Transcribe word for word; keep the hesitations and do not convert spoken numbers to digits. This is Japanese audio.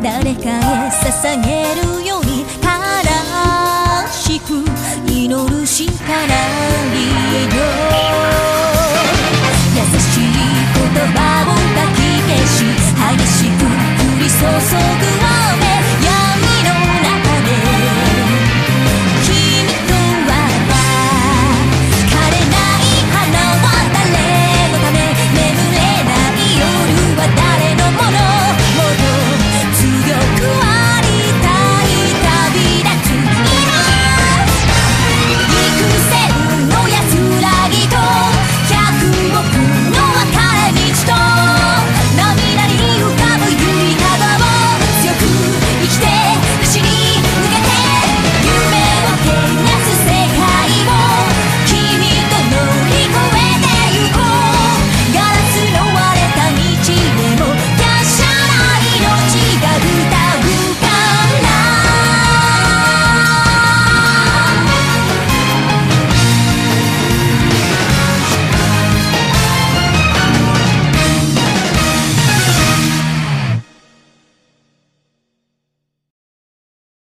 誰かへ捧げるように悲しく祈るしかないよ。優しい言葉をかき消し激しく降り注ぐ